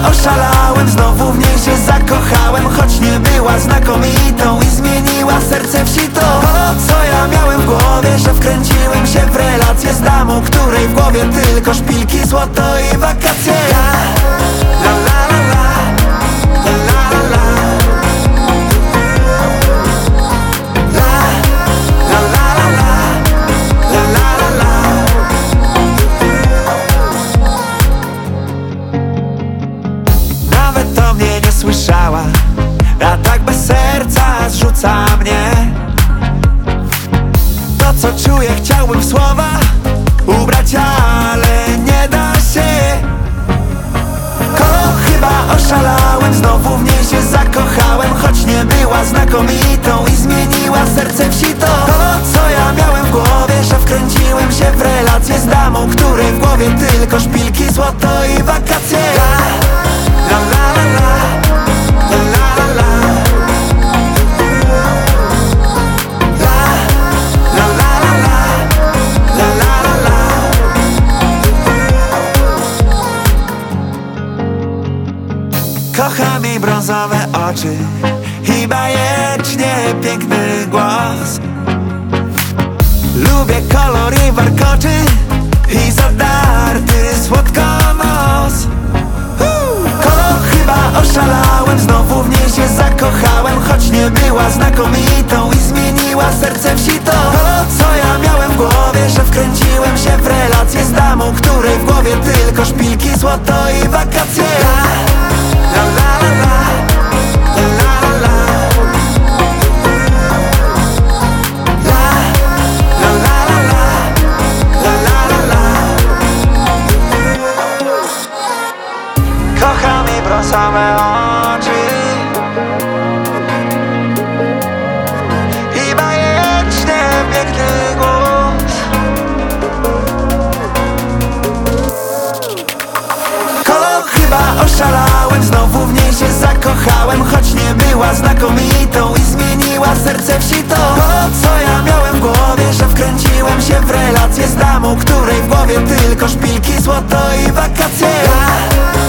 oszalałem, znowu w niej się zakochałem. Choć nie była znakomitą i zmieniła serce w sito. To co ja miałem w głowie, że wkręciłem się w relację z damą, której w głowie tylko szpilki, złoto i wakacje. La la la la, la la la, la la la la, la la la. Nawet o mnie nie słyszała, a tak bez serca zrzuca mnie. To co czuję chciałbym w słowa ubrać, ale nie da się. Chyba oszalałem, znowu w niej się zakochałem. Choć nie była znakomitą i zmieniła serce w sito. To co ja miałem w głowie, że wkręciłem się w relację z damą, której w głowie tylko szpilki, złoto i wakacje. La la la la, la la la, la la la la, la la la. Kocham jej brązowe oczy i bajecznie piękny głos. Lubię kolor jej warkoczy i zadarty słodko nos. Chyba oszalałem, znowu w niej się zakochałem. Choć nie była znakomitą i zmieniła serce w sito. To co ja miałem w głowie, że wkręciłem się w relację z damą, której w głowie tylko szpilki, złoto i wakacje. La la la la, la la la, la la la la, la la la. Kocham jej brązowe oczy i bajecznie piękny głos. Chyba oszalałem, znowu w niej się zakochałem. Choć nie była znakomitą i zmieniła serce w sito. To co ja miałem w głowie, że wkręciłem się w relację z damą, której w głowie tylko szpilki, złoto i wakacje.